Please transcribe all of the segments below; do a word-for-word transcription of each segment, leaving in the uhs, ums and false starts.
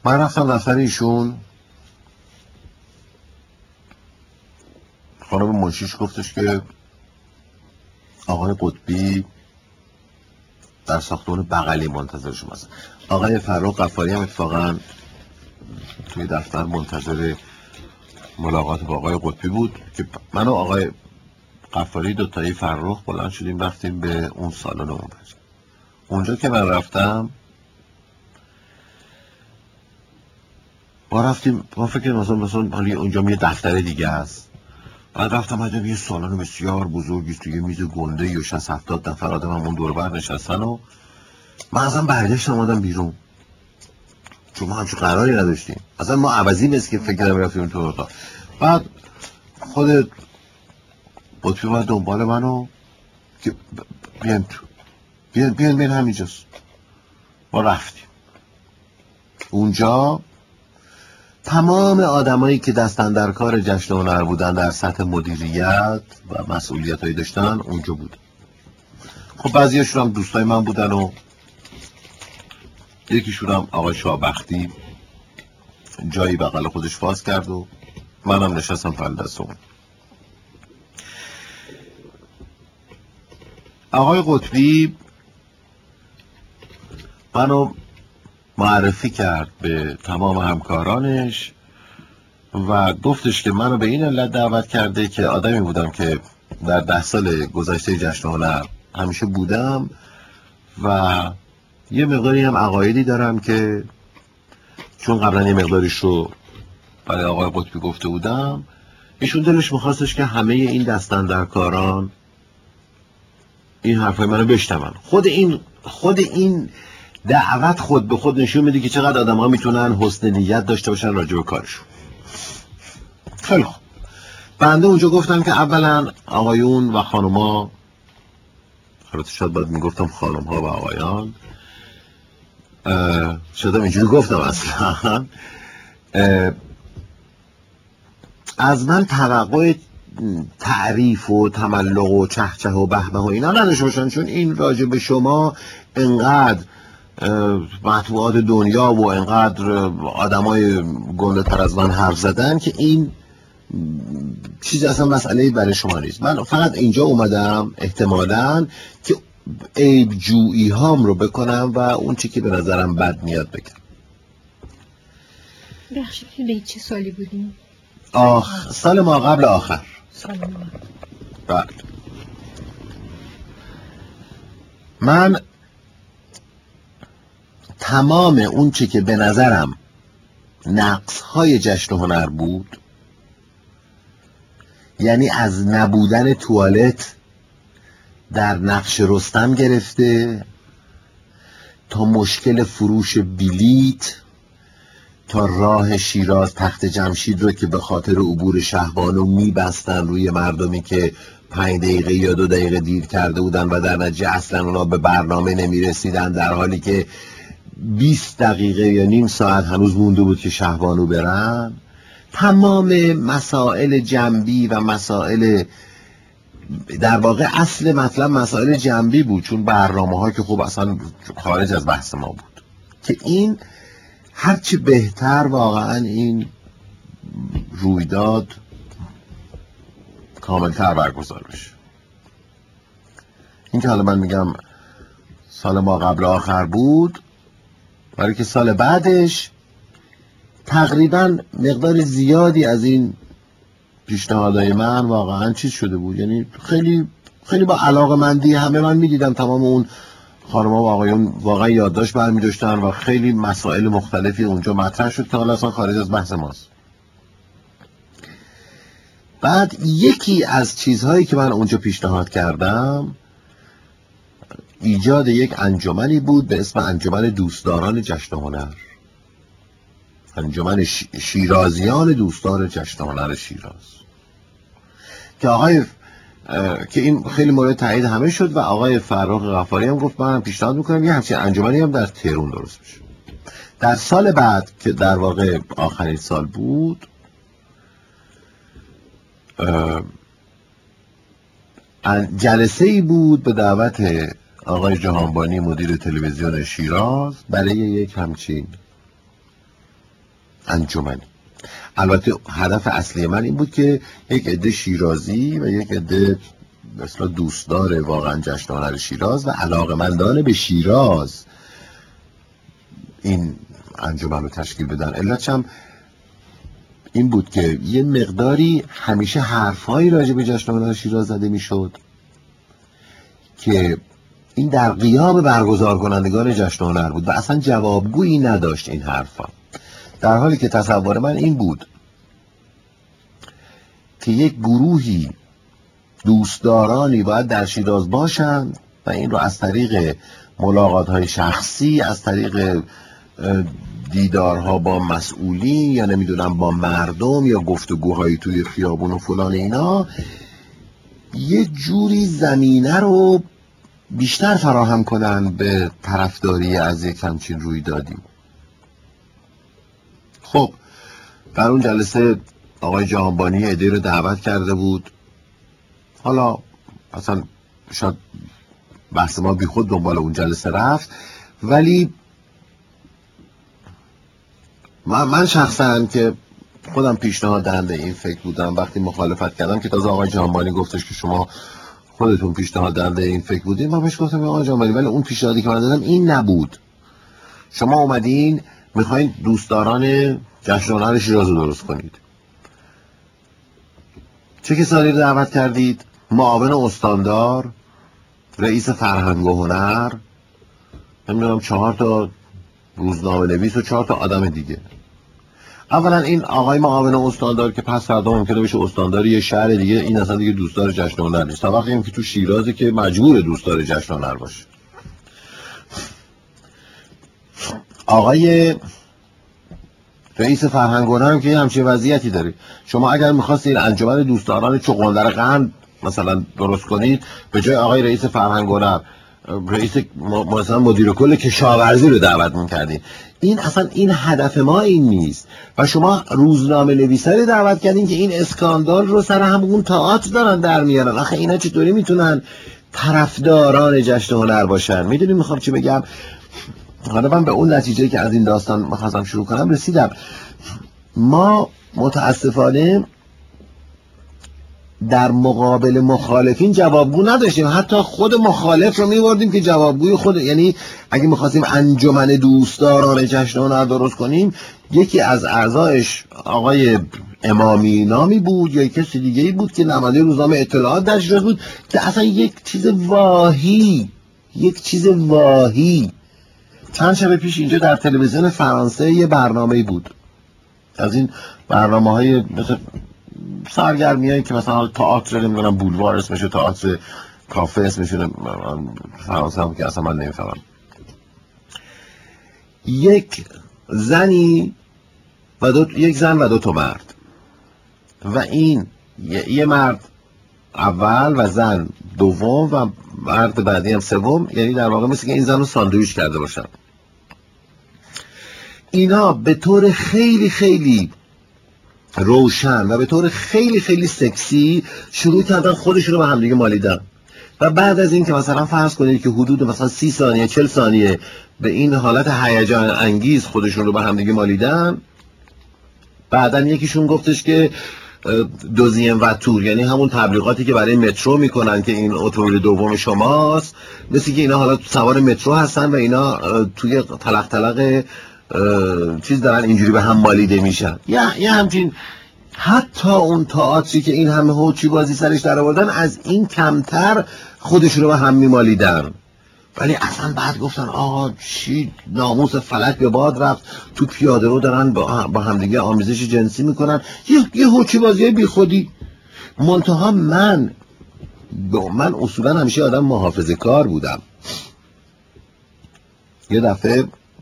من رفتم دفتر ایشون، خانم منشیش گفتش که آقای قطبی در ساختمان بغلی منتظر شما هست. آقای فرخ غفاری هم اتفاقا توی دفتر منتظر ملاقات با آقای قطبی بود که من و آقای غفاری دوتایی فرخ بلند شدیم رفتیم به اون سالن اون بجا. اونجا که من رفتم ما رفتیم ما فکر مثلا مثلا حالی اونجا یه دفتر دیگه است. بعد رفتم اونجا یه سالن بسیار بزرگی توی یه میز گنده و شصت هفتاد نفر آدم هم اون دور بر نشستن و من اصلا برگشتم اومدم بیرون چون ما همچون قراری نداشتیم. اصلا ما عوضی نیست که فکر کنم رفتیم تو اتاق. بعد خود قطبی اومد دنبال منو که بیان تو بیان بیان بیان همینجاست. ما رفتیم اونجا. تمام آدمایی که دستن در کار جشن هنر بودن در سطح مدیریت و مسئولیت هایی داشتن اونجا بود. خب بعضیاشون هم دوستای من بودن و یکیشون هم آقای شاهبختی جایی بغل خودش فاز کرد و منم نشستم پل دست اون. آقای قطبی منو معرفی کرد به تمام همکارانش و گفتش که منو به این علت دعوت کرده که آدمی بودم که در ده سال گذشته جشن هنر همیشه بودم و یه مقداری هم عقایدی دارم که چون قبلا یه مقداریش رو برای آقای قطبی گفته بودم، ایشون دلش میخواستش که همه این دستاندرکاران این حرفای منو بشنون. خود این خود این دعوت خود به خود نشون میده که چقدر آدم ها میتونن حسن نیت داشته باشن راجع به کارشون. خیلی خوب. بنده اونجا گفتم که اولا آقایون و خانوما، البته شاید باید میگفتم خانم ها و آقایان، شاید اینجوری گفتم اصلا، از من توقع تعریف و تملق و چهچه و بهبه و اینا نداشته باشن، چون این راجع به شما انقدر مطبوعات دنیا و انقدر آدمای گنده تر از من حرف زدن که این چیز اصلا مسئله برای شما نیست. من فقط اینجا اومدم احتمالاً که عیب جویی هام رو بکنم و اون چی که به نظرم بد میاد بگم. بخشید به چه سالی بودیم؟ آخ سال ما قبل آخر. سال ما بله. من تمام اون چی که به نظرم نقص های جشن هنر بود، یعنی از نبودن توالت در نقش رستم گرفته تا مشکل فروش بلیت تا راه شیراز تخت جمشید رو که به خاطر عبور شهبانو میبستن روی مردمی که پنج دقیقه یا دو دقیقه دیر کرده بودن و در نتیجه اصلا اونا به برنامه نمیرسیدن، در حالی که بیست دقیقه یا نیم ساعت هنوز مونده بود که شهبانو برن. تمام مسائل جنبی و مسائل در واقع اصل مطلب مسائل جنبی بود، چون برنامه ها که خب اصلا خارج از بحث ما بود که این هرچی بهتر واقعا این رویداد کاملتر برگزار بشه. این که حالا من میگم سال ما قبل آخر بود، برای که سال بعدش تقریبا مقدار زیادی از این پیشنهادهای من واقعا چیز شده بود، یعنی خیلی خیلی با علاقه مندی همه من میدیدم تمام اون خانم‌ها و آقایون واقعا یادداشت برمی داشتن و خیلی مسائل مختلفی اونجا مطرح شد که حالا اصلا خارج از بحث ماست. بعد یکی از چیزهایی که من اونجا پیشنهاد کردم ایجاد یک انجمنی بود به اسم انجمن دوستداران جشن هنر، انجمن شیرازیان دوستدار جشن هنر شیراز، که آقای که این خیلی مورد تایید همه شد و آقای فرخ غفاری هم گفت من پیشنهاد میکنم یه همچین انجمنی هم در تهران درست بشه. در سال بعد که در واقع آخرین سال بود، جلسه ای بود به دعوت آقای جهانبانی مدیر تلویزیون شیراز برای یک همچین انجمنی. البته هدف اصلی من این بود که یک عده شیرازی و یک عده مثلا دوستدار واقعا جشن هنر شیراز و علاقه‌مندان به شیراز این انجمن رو تشکیل بدن. علتش هم این بود که یه مقداری همیشه حرفایی راجع به جشن هنر شیراز زده میشد که این در غیاب برگزار کنندگان جشن هنر بود و اصلا جوابگویی نداشت این حرفا، در حالی که تصور من این بود که یک گروهی دوستدارانی باید در شیراز باشند و این رو از طریق ملاقات‌های شخصی، از طریق دیدارها با مسئولین یا نمیدونم با مردم یا گفتگوهایی توی خیابون و فلان اینا یه جوری زمینه رو بیشتر فراهم کنن به طرفداری از یک همچین رویدادی. خب در اون جلسه آقای جهانبانی عده‌ای رو دعوت کرده بود. حالا اصلا شاید بحث ما بی خود دنبال اون جلسه رفت، ولی من, من شخصا که خودم پیشنهاد دهنده این فکر بودم، وقتی مخالفت کردم که تازه آقای جهانبانی گفتش که شما خودتون پیشنهاد دهنده این فکر بودین، من بهش گفتم آقای جهانبانی ولی اون پیشنهادی که من دادم این نبود. شما اومدین میخواین دوستداران جشن هنر شیراز رو درست کنید. چه کسانی رو دعوت کردید؟ معاون استاندار، رئیس فرهنگ و هنر، نمیدونم چهار تا روزنامه نویس و چهار تا آدم دیگه. اولا این آقای معاون استاندار که پس فردا ممکنه بشه استاندار یه شهر دیگه، این اصلا دیگه دوستدار جشن هنر نیست. تا وقتی که تو شیرازه که مجبور دوستدار جشن هنر باشه. آقای رئیس فرهنگ و هنر هم که همچین وضعیتی داره. شما اگر می‌خواستید انجمن دوستداران چغندر قند مثلا درست کنید، به جای آقای رئیس فرهنگ و هنر رئیس مثلا مدیر کل کشاورزی رو دعوت می‌کردین. این اصلا این هدف ما این نیست. و شما روزنامه نویسا رو دعوت کردین که این اسکاندال رو سر همون تئاتر دارن در میارن. آخه اینا چطوری میتونن طرفداران جشن هنر باشن؟ میدونی میخوام چی بگم؟ حالا من به اون نتیجه که از این داستان می‌خواستم شروع کنم رسیدم. ما متاسفانه در مقابل مخالفین جوابگو نداشتیم. حتی خود مخالف رو می‌بردیم که جوابگوی خود، یعنی اگه می‌خواستیم انجمن دوستداران جشن هنر درست کنیم، یکی از اعضایش آقای امامی نامی بود یا کسی دیگه‌ای بود که نماینده روزنامه اطلاعات در شیراز بود که اصلا یک چیز واهی یک چیز واهی چند شب پیش اینجا در تلویزیون فرانسه یه برنامه‌ای بود از این برنامه‌های مثل سرگرمیایی که مثلا تئاتر نمیدونم بولوار اسمشه، تئاتر کافه اسمشه، فرانسه هم که اصلا من نمیفهمم. یک زنی و دو یک زن و دو تا مرد و این یه, یه مرد اول و زن دوم و مرد بعدی هم سوم، یعنی در واقع مثل که این زن رو ساندویچ کرده باشن. اینا به طور خیلی خیلی روشن و به طور خیلی خیلی سکسی شروع کردن خودشون رو به هم دیگه مالیدن و بعد از این که مثلا فرض کنید که حدود مثلا سی ثانیه چل ثانیه به این حالت هیجان انگیز خودشون رو به هم دیگه مالیدن، بعدن یکیشون گفتش که دوزیم و تور، یعنی همون تبلیغاتی که برای مترو میکنن که این اتومبیل دوم شماست، مثل که اینا حالا سوار مترو هستن و اینا توی تلق تلق چیز دارن اینجوری به هم مالیده میشن. یا یه همچین. حتی اون تئاتری که این همه هوچی بازی سرش در آوردن از این کمتر خودشون رو به هم میمالیدن. ولی اصلا بعد گفتن آقا چی ناموس فلک به باد رفت، تو پیاده رو دارن با همدیگه آمیزش جنسی میکنن، یه یه هوچی بازی بی خودی. منتها من من اصولا همیشه آدم محافظه کار بودم. یه دفعه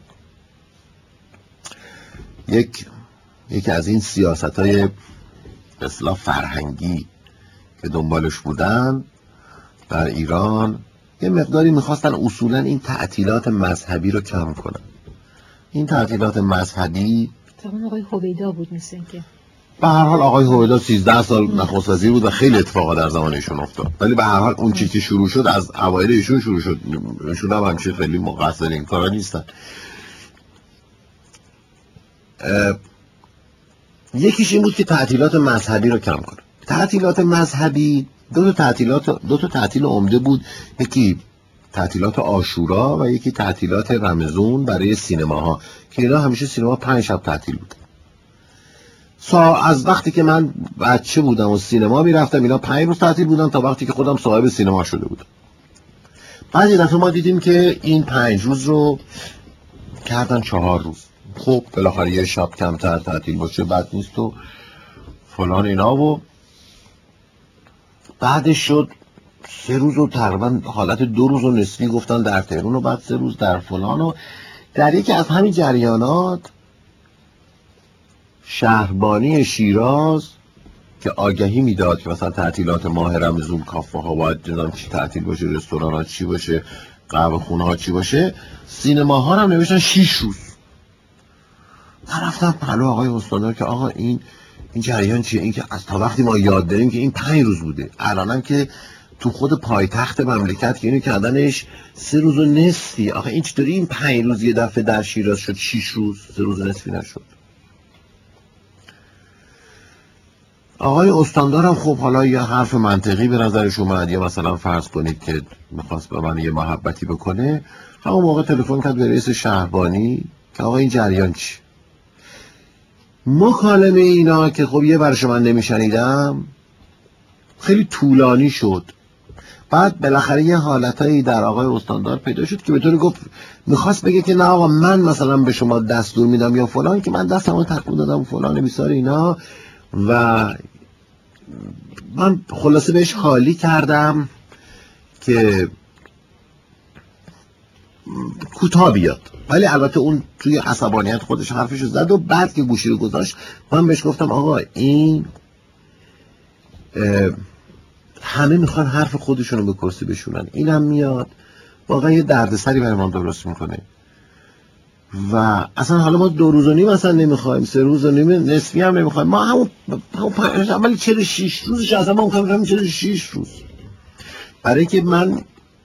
یک یکی از این سیاست‌های اصلاح فرهنگی که دنبالش بودن در ایران، یه مقداری میخواستن اصولا این تعطیلات مذهبی رو کم کنن. این تعطیلات مذهبی تقریبا آقای هویدا بود مثل که به هر حال آقای هویدا سیزده سال نخست وزیر بود و خیلی اتفاقا در زمان ایشون افتاد، ولی به هر حال اون چیزی که شروع شد از اوایل ایشون شروع شد. ایشون هم همیشه خیلی مقصر این کارا نیستن. یکیش این بود که تعطیلات مذهبی رو کم کنه. تعطیلات مذهبی دو تا تعطیلات دو تا تعطیل عمده بود، یکی تعطیلات عاشورا و یکی تعطیلات رمضان برای سینماها که اینا همیشه سینما پنج شب تعطیل بود. سا از وقتی که من بچه بودم و سینما میرفتم اینا پنج روز تعطیل بودن تا وقتی که خودم صاحب سینما شده بودم. بعد یه دفعه ما دیدیم که این پنج روز رو کردن چهار روز. خب بالاخره یه شب کمتر تعطیل باشه بد نیست و فلان اینا. و بعدش شد سه روز و تقریبا حالت دو روز و نصفی گفتن در تهران و بعد سه روز در فلان. و در یکی از همین جریانات شهربانی شیراز که آگهی میداد که مثلا تعطیلات ماه رمضان کافه ها باید نظام چی تعطیل باشه، رستوران ها چی باشه، قهوه خونه ها چی باشه، سینما ها هم نوشتن شیش روز. من رفتم پلو آقای استاندار که آقا این این جریان چیه؟ این که از تا وقتی ما یاد داریم که این پنج روز بوده، الانم که تو خود پایتخت مملکت که اینو کردنش سه روز و نصفی. آخه این چطوری این پنج روز یه دفعه در شیراز شد شیش روز، سه روز و نصفی نشد؟ آقای استاندارم خب حالا یه حرف منطقی به نظرش اومد، یا مثلا فرض کنید که میخواست به من یه محبتی بکنه، همون موقع تلفن کرد به رئیس شهربانی که آقا این جریان چی؟ مکالمه اینا که خب یه برش من نمیشنیدم خیلی طولانی شد. بعد بالاخره یه حالتایی در آقای استاندار پیدا شد که به طور گفت میخواست بگه که نه آقا من مثلا به شما دستور میدم یا فلان، که من دستمو تکون دادم فلان بیسار اینا. و من خلاصه بهش حالی کردم که کوتاه بیاد، ولی البته اون توی عصبانیت خودش حرفشو زد. و بعد که گوشی رو گذاشت من بهش گفتم آقا این همه میخوان حرف خودشونو به کرسی بشونن، اینم میاد واقعا یه دردسری برای ما درست میکنه. و اصلا حالا ما دو روز و نیم اصلا نمیخوایم، سه روز و نیم نصفی هم نمیخوایم، ما همون همون پنج ولی چهل و شش روزش اصلا ما میخوایم چهل و شش روز. برای که من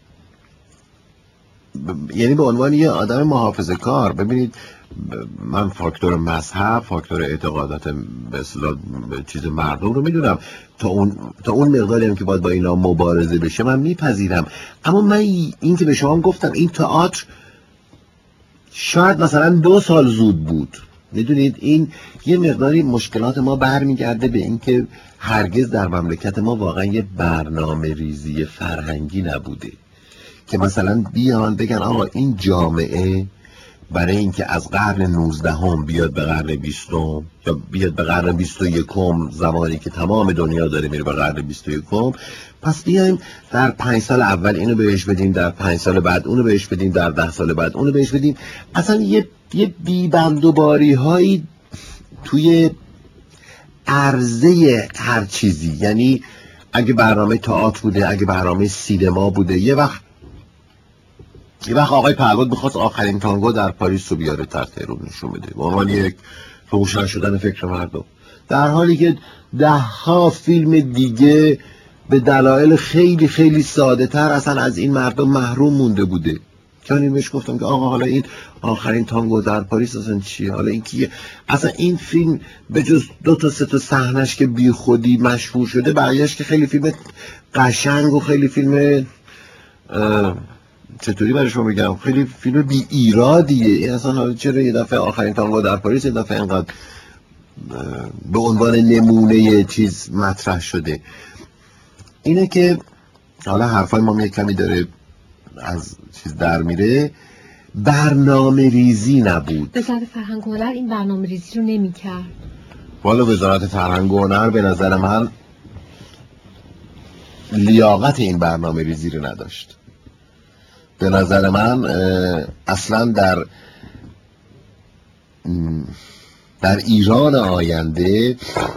ب... یعنی به عنوان یه آدم محافظه کار، ببینید من فاکتور مذهب، فاکتور اعتقادات به اصطلاح چیز مردم رو میدونم، تا اون تا اون مقداری هم که باید با اینا مبارزه بشه من میپذیرم. اما من این که به شما گفتم این تئاتر شاید مثلا دو سال زود بود. میدونید این یه مقداری مشکلات ما برمیگرده به این که هرگز در مملکت ما واقعا یه برنامه ریزی فرهنگی نبوده که مثلا بیان بگن آقا این جامعه برای اینکه از قرن نوزدهم بیاد به قرن بیستم یا بیاد به قرن بیست و یکم، زمانی که تمام دنیا داره میره به قرن بیست و یکم، پس بیایم در پنج سال اول اینو بهش بدیم، در پنج سال بعد اونو بهش بدیم، در ده سال بعد اونو بهش بدیم. اصلا یه یه بی‌بندوباری هایی توی عرضه هر چیزی، یعنی اگه برنامه تئاتر بوده، اگه برنامه سینما بوده، یه وقت یه وقت آقای پهلوان میخواست آخرین تانگو در پاریس رو بیاره در تهران نشون بده به عنوان یک روشن شدن فکر مردم، در حالی که ده ها فیلم دیگه به دلایل خیلی خیلی ساده تر اصلا از این مردم محروم مونده بوده. که من بهش گفتم که آقا حالا این آخرین تانگو در پاریس اصلا چیه؟ حالا این کیه؟ اصلا این فیلم به جز دو تا سه تا صحنه‌اش که بی خودی مشهور شده، بقیه‌اش که خیلی فیلم قشنگ و خیلی فیلم چطوری برای شما بگم خیلی فیلم بی ایرادیه. اصلا حالا چرا یه دفعه آخرین تانگو در پاریس یه دفعه اینقدر به عنوان نمونه چیز مطرح شده؟ اینه که حالا حرفای ما یک کمی داره از چیز در میره. برنامه ریزی نبود. وزارت فرهنگ و هنر این برنامه ریزی رو نمی کرد. والا وزارت فرهنگ و هنر به نظر من لیاقت این برنامه ریزی رو نداشت. به نظر من اصلا در در ایران آینده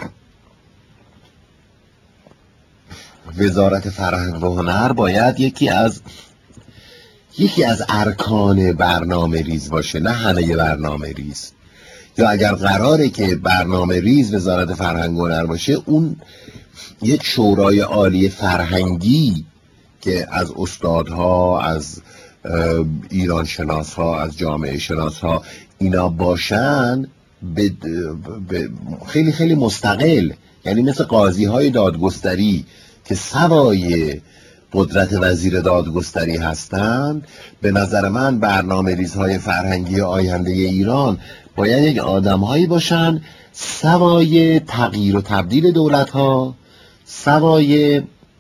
وزارت فرهنگ و هنر باید یکی از یکی از ارکان برنامه ریز باشه، نه همه برنامه ریز. یا اگر قراره که برنامه ریز وزارت فرهنگ و هنر باشه، اون یک شورای عالی فرهنگی که از استادها، از ایران شناس ها، از جامعه شناس ها اینا باشن، به خیلی خیلی مستقل، یعنی مثل قاضی های دادگستری که سوای قدرت وزیر دادگستری هستند، به نظر من برنامه ریزهای فرهنگی آینده ایران باید یک آدم هایی باشن سوای تغییر و تبدیل دولت ها، سوای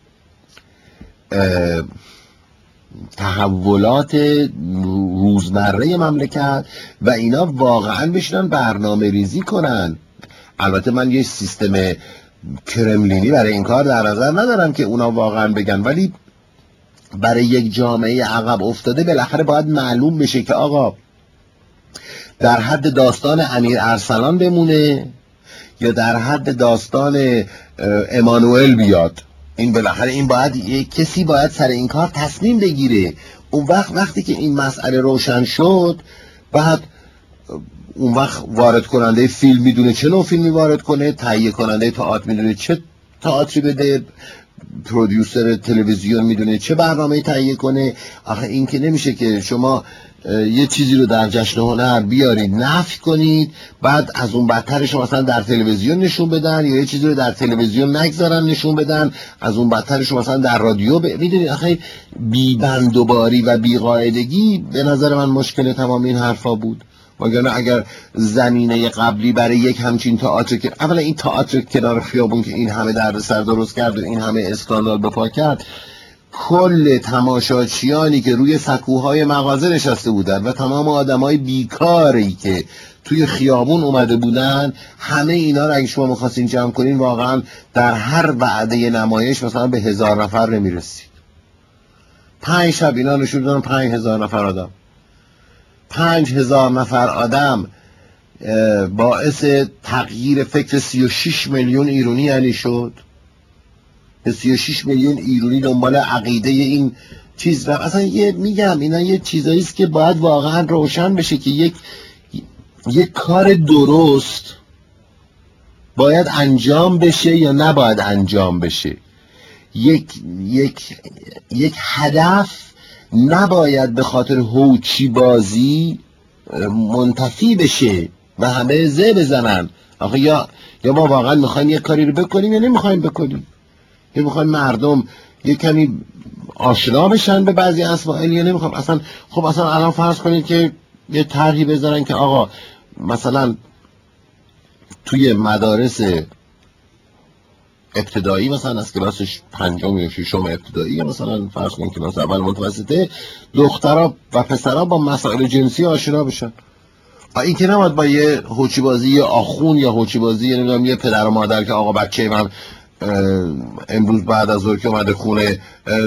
تحولات روزمره مملکت و اینا واقعا بشنن برنامه ریزی کنن. البته من یه سیستم کرملینی برای این کار در نظر ندارم که اونا واقعا بگن، ولی برای یک جامعه عقب افتاده بالاخره باید معلوم بشه که آقا در حد داستان امیر ارسلان بمونه یا در حد داستان امانوئل بیاد. این بالاخره این باید یک کسی باید سر این کار تصمیم بگیره. اون وقت وقتی که این مسئله روشن شد، بعد اون وقت وارد کننده فیلم میدونه چه نوع فیلمی وارد کنه، تهیه کننده تئاتر میدونه چه تئاتری بده، پرودیوسر تلویزیون میدونه چه برنامه‌ای تهیه کنه. آخه این که نمیشه که شما یه چیزی رو در جشن هنر بیارید نفی کنید، بعد از اون بدترش مثلا در تلویزیون نشون بدن، یا یه چیزی رو در تلویزیون نگذارن نشون بدن، از اون بدترش مثلا در رادیو ب... میدونید. آخه بی بندوباری و بی قاعدگی به نظر من مشکل تمام این حرفا بود. وگرنه اگر زمینه قبلی برای یک همچین تئاتر که اولا این تئاتر کنار خیابون که این همه دردسر درست کرد و این همه اسکاندال به پا کرد، کل تماشاچیانی که روی سکوهای مغازه نشسته بودن و تمام آدمای بیکاری که توی خیابون اومده بودن، همه اینا رو اگه شما می‌خواستین جمع کنین واقعا در هر وعده نمایش مثلا به هزار نفر نمیرسید. پنج شب اینا نشون دادن پنج هزار نفر آدم. پنج هزار نفر آدم باعث تغییر فکر سی و شش میلیون ایرانی یعنی شد. سی و شش میلیون ایرانی دنبال عقیده این چیز. و اصلا یه میگم اینا یه چیزایی است که باید واقعا روشن بشه که یک یک کار درست باید انجام بشه یا نباید انجام بشه. یک یک یک هدف نباید به خاطر هوچی بازی منتفی بشه و همه زه بزنن. آخه یا یا ما واقعا میخوایم یک کاری رو بکنیم یا نمیخوایم بکنیم، یا میخوایم مردم یک کمی آشنا بشن به بعضی مسائل یا نمیخوایم اصلا. خب اصلا الان فرض کنید که یه طرحی بذارن که آقا مثلا توی مدارس ابتدایی مثلا از کلاس پنجم یا ششم ابتدایی مثلا فرض کنید کلاس اول متوسطه، دخترها و پسرها با مسائل جنسی آشنا بشن. این که نباید با یه هوچی بازی یه آخون یا هوچی بازی یه نمیدونم یه پدر و مادر که آقا بچه من امروز بعد از ظهر که اومده خونه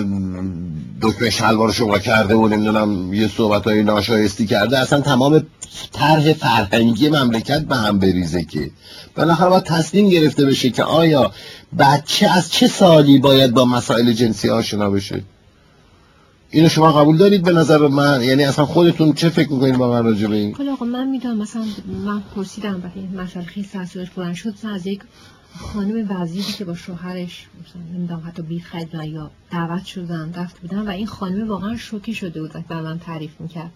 دکمه شلوار شغل کرده و نمیدونم یه صحبتای ناشایستی کرده، اصلا تمام طرح فرهنگی مملکت به هم بریزه. که بالاخره باید تصمیم گرفته بشه که آیا بچه از چه سالی باید با مسائل جنسی آشنا بشه. اینو شما قبول دارید به نظر من؟ یعنی اصلا خودتون چه فکر میکنید واقعا راجع به این؟ خب آقا من میدونم مثلا من پرسیدم برای این مسئله خیلی سرسرش بلند شد از یک خانم وزیری که با شوهرش مثلا نمیدونم حتی بی خدمت یا دعوت شدن رفت بودن و این خانم واقعا شوکه شده بود و من تعریف میکرد.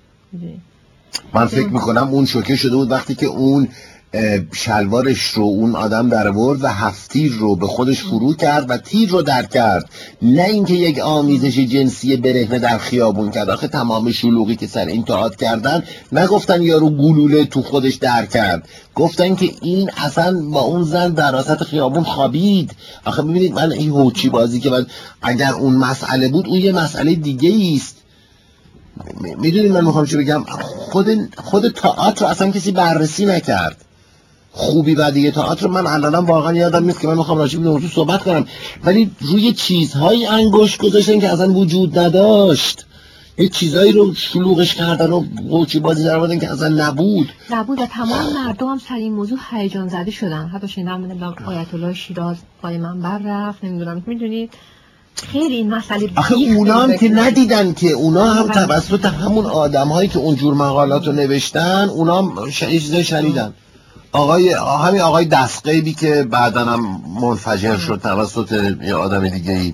من فکر میکنم اون شوکه شده بود وقتی که اون شلوارش رو اون آدم در آورد و هفت تیر رو به خودش فرو کرد و تیر رو در کرد، نه اینکه یک آمیزش جنسی برهنه در خیابون کرد. آخه تمام شلوغی که سر این تئاتر کردن نگفتن یارو گلوله تو خودش در کرد، گفتن که این اصلا با اون زن در وسط خیابون خوابید. آخه ببینید من این هوچی بازی که من اگر اون مسئله بود اون یه مسئله دیگه است. میدونید من میخوام چی بگم؟ خود خود تئاتر اصلا کسی بررسی نکرد. خوبی بدی تئاتر من الانم واقعا یادم نیست که من میخوام راجع به موضوع صحبت کنم، ولی روی چیزهای انگشت گذاشتن که اصلا وجود نداشت. یه چیزایی رو شلوغش کردن و قوچی بازی در آوردن که اصلا نبود نبود و تمام مردم هم سر این موضوع هیجان زده شدن. حتی شنیدم نمیدونم آیت الله شیراز پای منبر رفت، نمیدونم میدونید خیلی این مسئله. آخه اونا هم که ندیدن که اونا هم توسط همون آدم‌هایی که اونجور مقالات رو نوشتن اونا هم ش... چیزای شنیدن. آقای همین آقای دستقیبی که بعداً هم منفجر شد توسط یه آدم دیگه‌ای،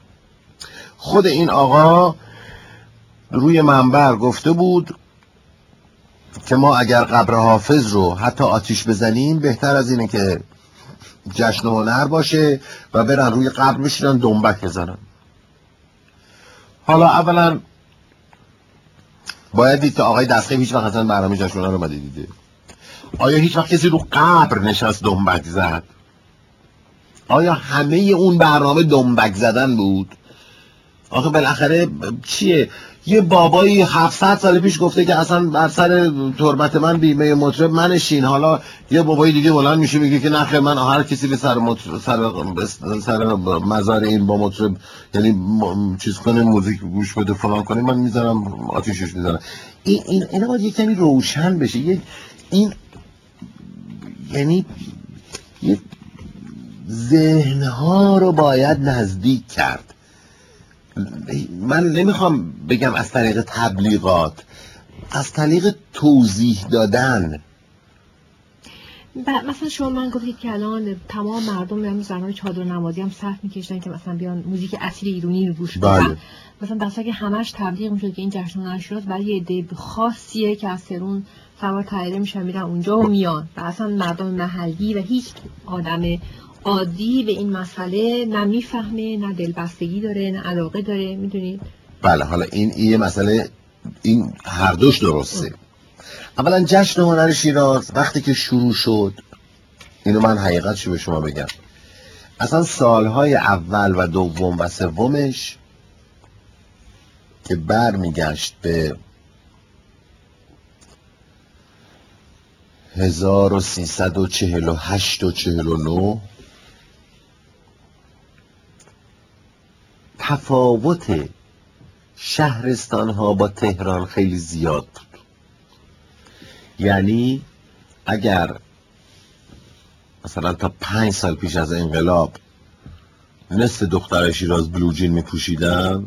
خود این آقا روی منبر گفته بود که ما اگر قبر حافظ رو حتی آتیش بزنیم بهتر از اینه که جشن هنر باشه و برن روی قبر بشینن دنبک بزنن. حالا اولا باید دید که آقای دستخیل هیچ وقت اصلا برنامه جشن هنر رو اومده دیده؟ آیا هیچ وقت کسی رو قبر نشست دنبک زد؟ آیا همه اون برنامه دنبک زدن بود؟ آخه بالاخره چیه؟ یه بابایی هفتصد سال پیش گفته که اصلا بر سر تربت من بیمه مطرب منشین. حالا یه بابای دیگه بلند میشه میگه که نخیر من هر کسی به سر مطرب سر سر مزار این با مطرب یعنی م... چیز کنه، موزیک گوش بده فلان کنه، من میذارم آتیشش میذارم. این این اینا باید یه کمی روشن بشه. یه این یعنی یه ذهنها رو باید نزدیک کرد. من نمیخوام بگم از طریق تبلیغات، از طریق توضیح دادن. مثلا شما من گفتید که الان تمام مردم میان زنان چادر نمازی هم صف میکشن که مثلا بیان موزیک اصیل ایرانی رو گوش بدن. بله. مثلا دستا که همش تبلیغ میشد که این جشن هنر شیراز برای یه عده خاصیه که از تهران سوار طیاره میشن میرن اونجا و میان و اصلا مردم محلی و هیچ آدم عادی به این مسئله نه میفهمه، نه دلبستگی داره، نه علاقه داره. میدونید؟ بله. حالا این یه مسئله، این هر دوش درسته. اولا جشن هنر شیراز وقتی که شروع شد، اینو من حقیقتشو به شما بگم، اصلا سالهای اول و دوم و سومش که بر میگشت به هزار و سیصد و چهل و هشت و چهل و نه، تفاوت شهرستان ها با تهران خیلی زیاد بود. یعنی اگر مثلا تا پنج سال پیش از انقلاب نصف دخترای شیراز بلوجین می پوشیدن،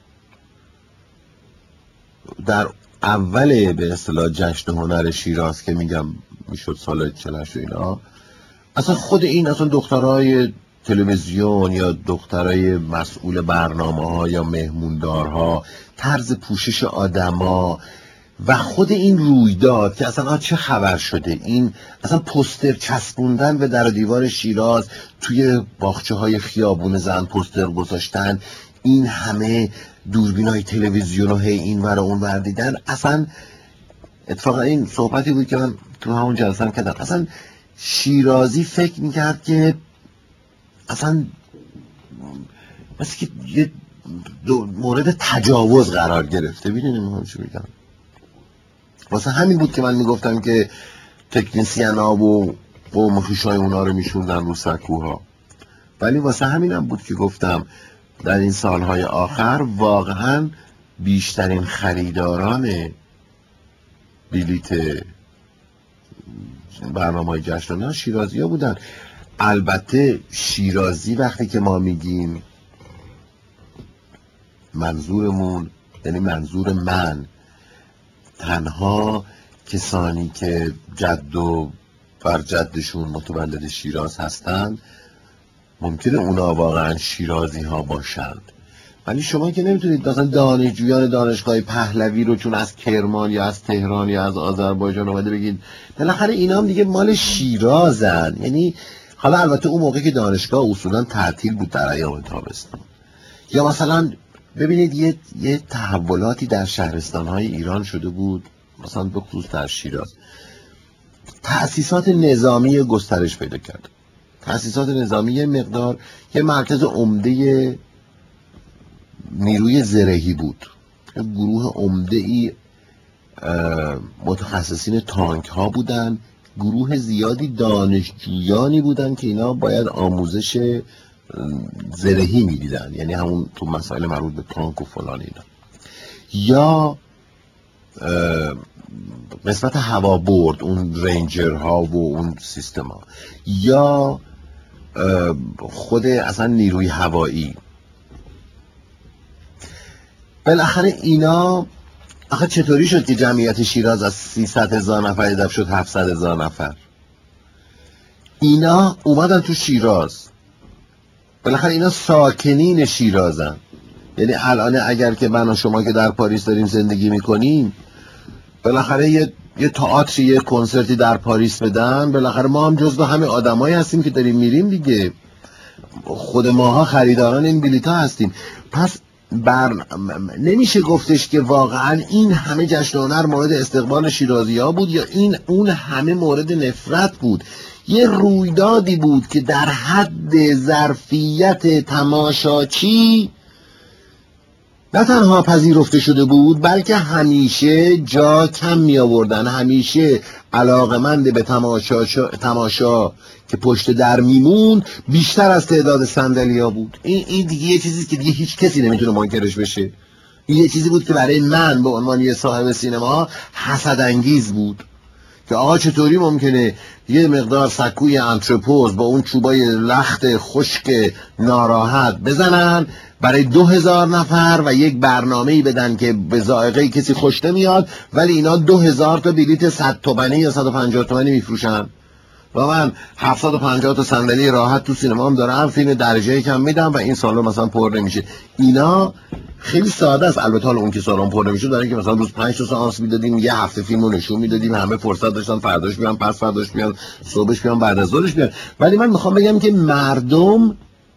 در اول به اصطلاح جشن هنر شیراز که میگم میشد سال چهل و هشت و اینا، اصلا خود این اصلا دخترای تلویزیون یا دخترای مسئول برنامه ها یا مهموندارها، طرز پوشش آدما و خود این رویداد که اصلا چه خبر شده، این اصلا پوستر چسبوندن به در و دیوار شیراز، توی باغچه های خیابون زن پوستر گذاشتن، این همه دوربینای تلویزیون و هی این ور و اون ور دیدن. اصلا اتفاقا این صحبتی بود که من تو همون جلسه کردم، اصلا شیرازی فکر میکرد که اصلا مثل که یه مورد تجاوز قرار گرفته. ببینید من چی میگم. واسه همین بود که من میگفتم که تکنیسین ها و قوم خوشای اونا رو میشوندن رو سکوها. ولی واسه همینم بود که گفتم در این سالهای آخر واقعا بیشترین خریداران بلیت برنامه‌های جشن هنر شیرازی ها بودن. البته شیرازی وقتی که ما میگیم منظورمون، یعنی منظور من، تنها کسانی که جد و برجدشون متولد شیراز هستند ممکنه اونا واقعا شیرازی ها باشند. ولی شما که نمیتونید مثلا دانشجویان دانشگاه پهلوی رو چون از کرمان یا از تهران یا از آذربایجان اومده بگید بالاخره اینا هم دیگه مال شیرازن. یعنی حالا البته اون موقع که دانشگاه اصولا تعطیل بود در ایام تابستان، یا مثلا ببینید یه یه تحولاتی در شهرستان‌های ایران شده بود، مثلا به خصوص در شیراز تأسیسات نظامی گسترش پیدا کرد. تأسیسات نظامی یه مقدار یه مرکز عمده نیروی زرهی بود، یه گروه عمده ای متخصصین تانک ها بودن، گروه زیادی دانشجویانی بودن که اینا باید آموزش زرهی میدیدن، یعنی همون تو مسائل مربوط به تانک و فلان اینا، یا قسمت هوا برد، اون رنجر ها و اون سیستم ها، یا خود اصلا نیروی هوایی. بالاخره اینا آخه چطوری شد که جمعیت شیراز از سیصد هزار نفر ادب شد هفتصد هزار نفر؟ اینا اومدن تو شیراز، بالاخره اینا ساکنین شیرازن. یعنی الان اگر که من و شما که در پاریس داریم زندگی میکنیم، بالاخره یه یه تئاتر یه کنسرتی در پاریس بدن، بالاخره ما هم جزو همه آدمایی هستیم که داریم میریم دیگه، خود ماها خریداران این بلیط‌ها هستیم. پس بر نمیشه گفتش که واقعا این همه جشن هنر مورد استقبال شیرازی‌ها بود یا این اون همه مورد نفرت بود. یه رویدادی بود که در حد ظرفیت تماشاچی نه تنها پذیرفته شده بود، بلکه همیشه جا کم می آوردن، همیشه علاقمند به تماشا تماشا که پشت در میمون بیشتر از تعداد صندلی‌ها بود. این این دیگه یه چیزی که دیگه هیچ کسی نمیتونه منکرش بشه. این یه چیزی بود که برای من به عنوان یه صاحب سینما حسد انگیز بود که آقا چطوری ممکنه یه مقدار سکوی انترپوز با اون چوبای لخت خشک ناراحت بزنن برای دو هزار نفر و یک برنامه‌ای بدن که به ذائقه کسی خوش نمیاد، ولی اینا دو هزار تا بلیت صد تومانی یا صد و پنجاه تومانی میفروشن و من هفتصد و پنجاه تا صندلی راحت تو سینما هم دارم، فیلم درجه کم میدم و این سالن مثلا پر نمیشه. اینا خیلی ساده است. البته حالا اون که سالن پر نمیشه داره که مثلا روز پنج تا سانس میدادیم، یه هفته فیلمو نشون میدادیم، همه فرصت داشتن فرداش بیان، پس فرداش بیان، صبحش بیان، بعد از ظهرش بیان. ولی من میخوام بگم که مردم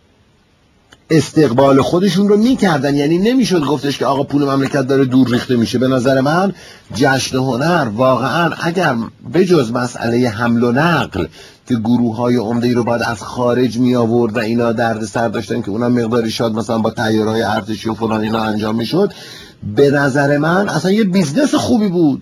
استقبال خودشون رو میکردن، یعنی نمیشد گفتش که آقا پول مملکت داره دور ریخته میشه. به نظر من جشن هنر واقعا اگر بجز مسئله حمل و نقل که گروه های عمده‌ای رو باید از خارج می آورد و اینا درد سر داشتن که اونم مقداری شاد مثلا با طیاره‌های ارتشی و فلان اینا انجام میشد، به نظر من اصلا یه بیزنس خوبی بود.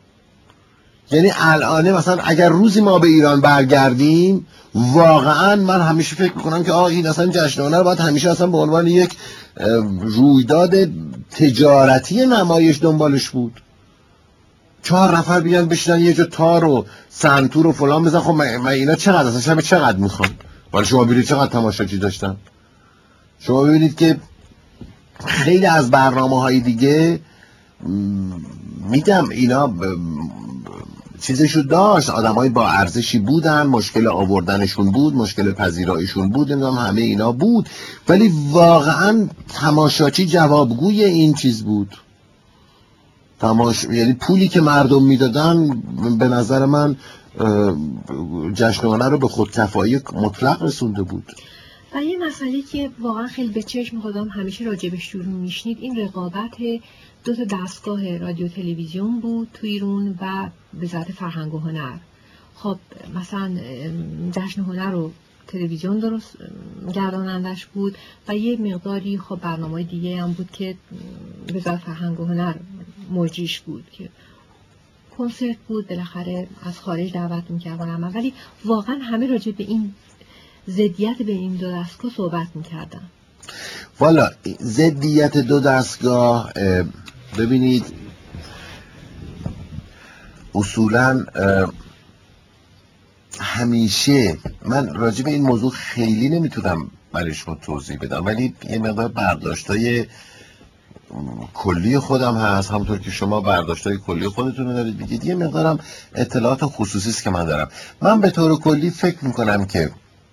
یعنی الان مثلا اگر روزی ما به ایران برگردیم، واقعا من همیشه فکر میکنم که آه این اصلا جشن هنر باید همیشه اصلا به عنوان یک رویداد تجارتی نمایش دنبالش بود. چهار نفر بیان بشینن یه جا تار و سنتور و فلان بزن. خب من اینا چقدر اصلا شب چقدر میخوان؟ ولی شما ببینید چقدر تماشاچی داشتن. شما ببینید که خیلی از برنامه‌های دیگه میگم اینا چیزشو داشت، آدمای با ارزشی بودن، مشکل آوردنشون بود، مشکل پذیراییشون بود، نمیدونم همه اینا بود، ولی واقعا تماشاچی جوابگوی این چیز بود. تماش... یعنی پولی که مردم میدادن به نظر من جشن هنر رو به خودکفایی مطلق رسونده بود. و یه مسئله که واقعا خیلی به چشم خودم همیشه راجبش شروع میشنید، این رقابت دو تا دستگاه رادیو تلویزیون بود تو ایران و وزارت فرهنگ و هنر. خب مثلا جشن هنر رو تلویزیون درست گردانندش بود و یه مقداری خب برنامه دیگه هم بود که وزارت فرهنگ و هنر مجریش بود که کنسرت بود، بالاخره از خارج دعوت می‌کردن، ولی واقعا همه راجع به این ضدیت به این دو دستگاه صحبت می‌کردن. والا ضدیت دو دستگاه ببینید اصولاً همیشه من راجع به این موضوع خیلی نمیتونم برای شما توضیح بدم، ولی یه مقدار برداشتای کلی خودم هست، همونطور که شما برداشتای کلی خودتون رو دارید بگید، یه مقدارم اطلاعات خصوصی است که من دارم. من به طور کلی فکر میکنم که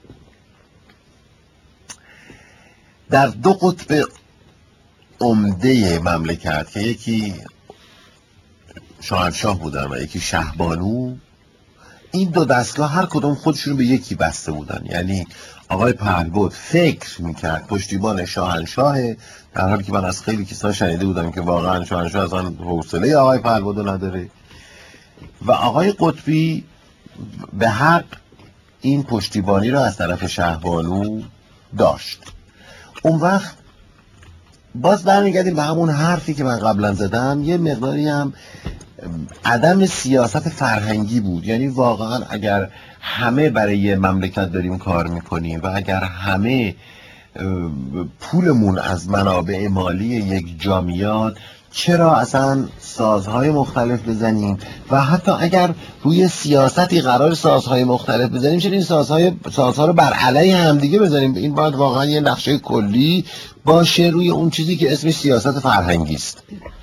در دو قطب عمده مملکت که یکی شاهنشاه بودن و یکی شهبانو، این دو دستگاه هر کدوم خودشون به یکی بسته بودن. یعنی آقای پهلوان فکر میکرد پشتیبان شاهنشاه، در حالی که من از خیلی کسا شنیده بودم که واقعا شاهنشاه اصلا حوصله آقای پهلوان نداره، و آقای قطبی به حق این پشتیبانی را از طرف شهبانو داشت. اون وقت باز برمیگردیم به همون حرفی که من قبلا زدم، یه مقداری هم عدم سیاست فرهنگی بود. یعنی واقعا اگر همه برای یه مملکت داریم کار میکنیم و اگر همه پولمون از منابع مالی یک جا میاد، چرا اصلا سازهای مختلف بزنیم و حتی اگر روی سیاستی قرار سازهای مختلف بزنیم، چرا این سازهای سازها رو بر علیه هم دیگه بزنیم؟ این باید واقعا یه نقشه کلی باشه روی اون چیزی که اسمش سیاست فرهنگی است.